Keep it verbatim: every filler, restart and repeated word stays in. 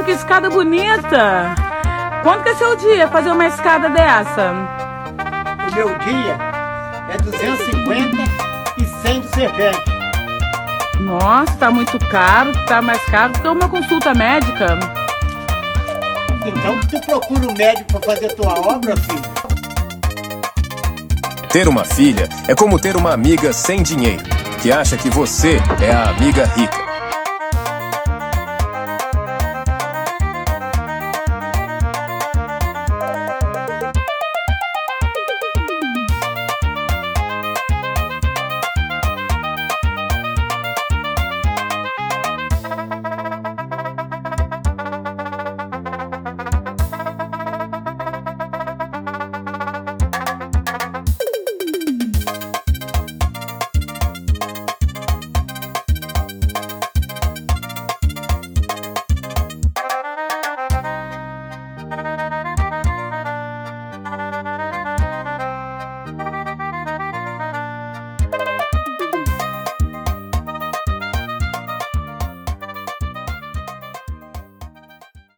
que escada bonita! Quanto que é seu dia fazer uma escada dessa? O meu dia é duzentos e cinquenta e cem de serpente. Nossa, tá muito caro, tá mais caro do que uma consulta médica. Então tu procura um médico para fazer tua obra, filho? Ter uma filha é como ter uma amiga sem dinheiro, que acha que você é a amiga rica.